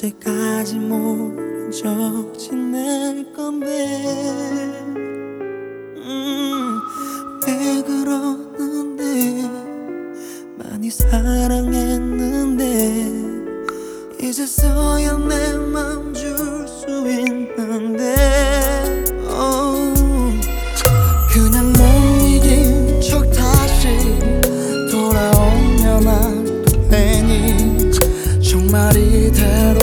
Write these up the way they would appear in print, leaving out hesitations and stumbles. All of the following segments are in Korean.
언제까지 모른 척 지낼 건데 왜 그러는데 많이 사랑했는데 이제서야 내 맘 줄 수 있는데 그냥 못 이긴 척 다시 돌아오면 안 되니 정말 이대로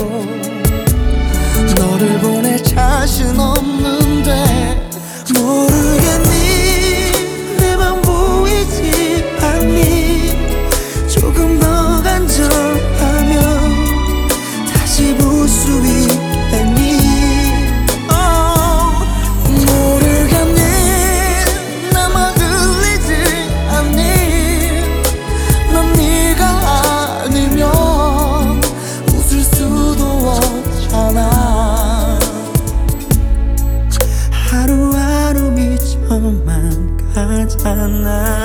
너를 보낼 자신 없는데 모르겠니 내 맘 보이지 않니 조금 더 간절하면 다시 볼 수 있겠니 모르겠니 내 말 들리지 않니 넌 네가 아니면 웃을 수도 없잖아 하루하루 미쳐만 가잖아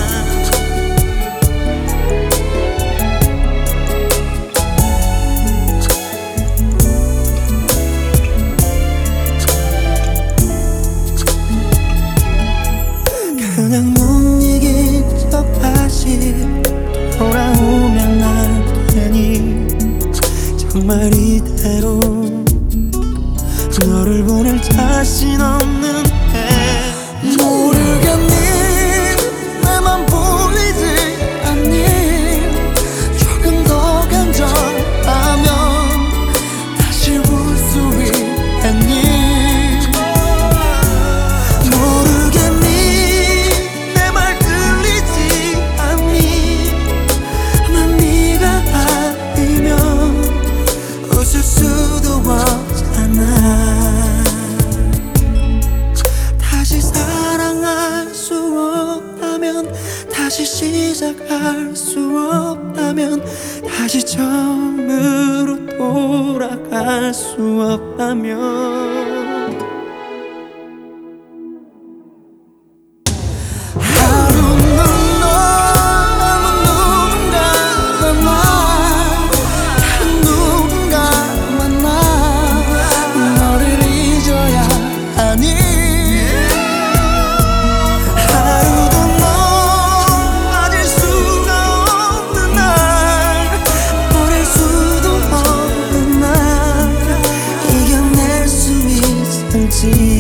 그냥 못 이긴 척 다시 돌아오면 안 되니 정말 이대로 너를 보낼 자신 없는데 모르겠니 내 맘 보이지 않니 조금 더 간절하면 다시 볼 수 있겠니 모르겠니 내 말 들리지 않니 난 네가 아니면 웃을 수도 없잖아 다시 사랑할 수 없다면 다시 시작할 수 없다면 다시 처음으로 돌아갈 수 없다면 하루는 너 남은 누군가 만나 다른 누군가 만나 너를 잊어야 하니 하루도 너 빠질 수가 없는 날 버릴 수도 없는 날 이겨낼 수 있을지